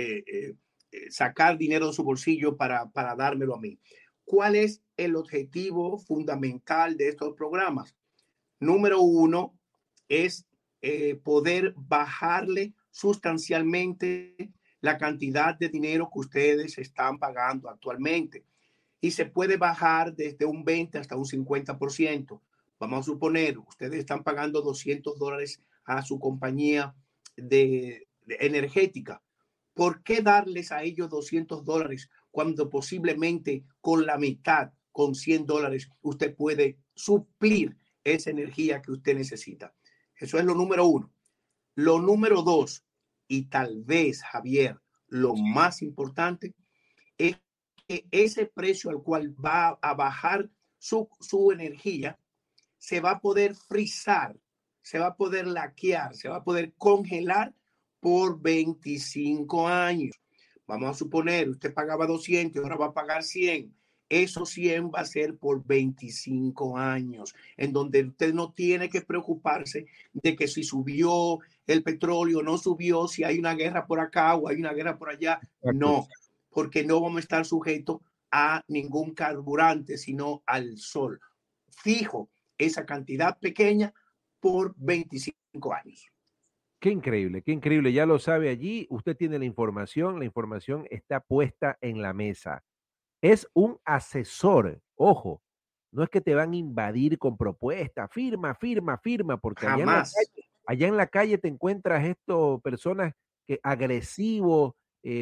sacar dinero de su bolsillo para dármelo a mí. ¿Cuál es el objetivo fundamental de estos programas? Número uno es poder bajarle sustancialmente la cantidad de dinero que ustedes están pagando actualmente. Y se puede bajar desde un 20 hasta un 50%. Vamos a suponer, ustedes están pagando $200 a su compañía de energética. ¿Por qué darles a ellos $200 cuando posiblemente con la mitad, con $100, usted puede suplir esa energía que usted necesita? Eso es lo número uno. Lo número dos, y tal vez, Javier, lo más importante, es que ese precio al cual va a bajar su energía se va a poder frizar, se va a poder laquear, se va a poder congelar por 25 años. Vamos a suponer, usted pagaba 200 y ahora va a pagar 100. Esos 100 va a ser por 25 años, en donde usted no tiene que preocuparse de que si subió el petróleo, no subió, si hay una guerra por acá o hay una guerra por allá. No, porque no vamos a estar sujetos a ningún carburante, sino al sol. Fijo esa cantidad pequeña por 25 años. Qué increíble, qué increíble. Ya lo sabe allí, usted tiene la información está puesta en la mesa. Es un asesor, ojo, no es que te van a invadir con propuestas, firma, porque jamás. Allá en la calle te encuentras personas agresivos,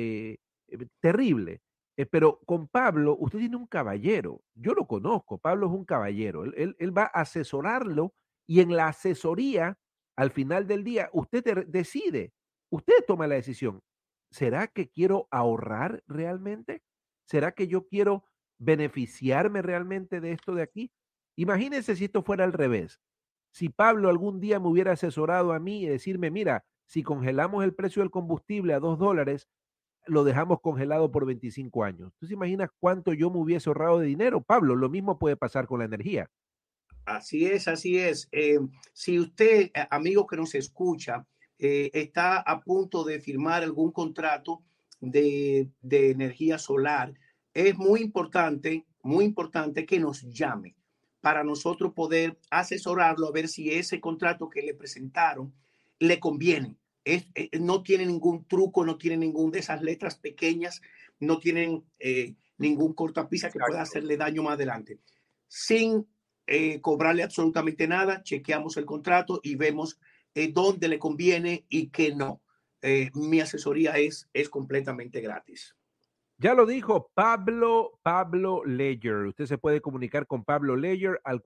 terrible. Pero con Pablo, usted tiene un caballero, yo lo conozco, Pablo es un caballero, él va a asesorarlo y en la asesoría, al final del día, usted decide, usted toma la decisión. ¿Será que quiero ahorrar realmente? ¿Será que yo quiero beneficiarme realmente de esto de aquí? Imagínense si esto fuera al revés. Si Pablo algún día me hubiera asesorado a mí y decirme, mira, si congelamos el precio del combustible a $2, lo dejamos congelado por 25 años. ¿Tú te imaginas cuánto yo me hubiese ahorrado de dinero? Pablo, lo mismo puede pasar con la energía. Así es, así es. Si usted, amigo que nos escucha, está a punto de firmar algún contrato de energía solar, es muy importante que nos llame para nosotros poder asesorarlo a ver si ese contrato que le presentaron le conviene. No tiene ningún truco, no tiene ninguna de esas letras pequeñas, no tienen ningún cortapisa que pueda hacerle daño más adelante. Sin cobrarle absolutamente nada, chequeamos el contrato y vemos dónde le conviene y qué no. Mi asesoría es completamente gratis. Ya lo dijo Pablo Leyer. Usted se puede comunicar con Pablo Leyer al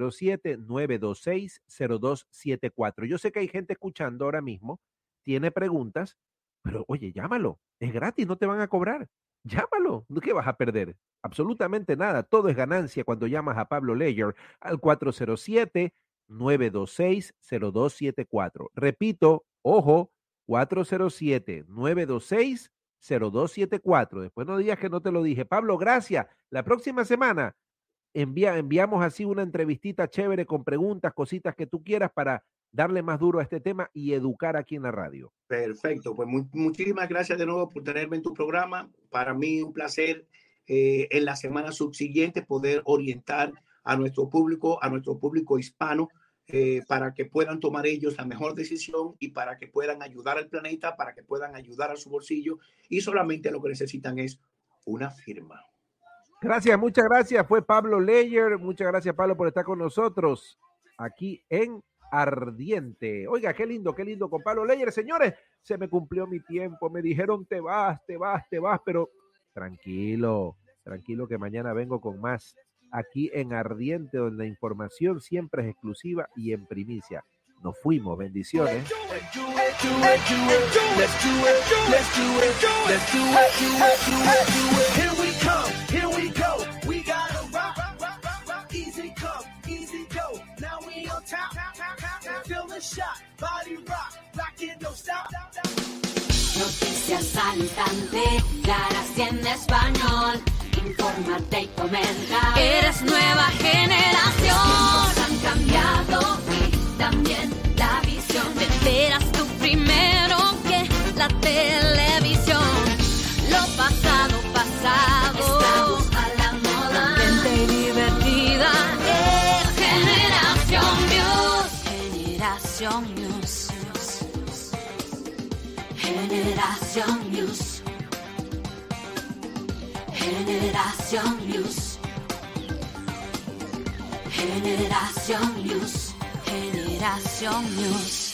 407-926-0274. Yo sé que hay gente escuchando ahora mismo, tiene preguntas, pero oye, llámalo, es gratis, no te van a cobrar. Llámalo, ¿qué vas a perder? Absolutamente nada, todo es ganancia cuando llamas a Pablo Leyer al 407-926-0274. Repito, ojo, 407-926-0274. Después no digas que no te lo dije. Pablo, gracias. La próxima semana enviamos así una entrevistita chévere con preguntas, cositas que tú quieras para darle más duro a este tema y educar aquí en la radio. Perfecto, pues muchísimas gracias de nuevo por tenerme en tu programa. Para mí un placer en la semana subsiguiente poder orientar a nuestro público hispano, para que puedan tomar ellos la mejor decisión y para que puedan ayudar al planeta, para que puedan ayudar a su bolsillo, y solamente lo que necesitan es una firma. Gracias, muchas gracias. Fue Pablo Leyer. Muchas gracias, Pablo, por estar con nosotros aquí en Ardiente. Oiga, qué lindo con Pablo Leyer. Señores, se me cumplió mi tiempo. Me dijeron te vas, pero tranquilo que mañana vengo con más aquí en Ardiente, donde la información siempre es exclusiva y en primicia. Nos fuimos, bendiciones. Here we go. We gotta rock. Easy come, easy go. Now we on top. Feel the shot. Body rock. Rock it, don't stop. Noticias al instante, claras y en español. Infórmate y comenta. Eres nueva generación. Los tiempos han cambiado y también la visión. Te enteras tú primero que la televisión. Lo pasado. Estamos a la moda. Gente divertida. Generación News. Generación News. Generación News. Generación News. Generación News.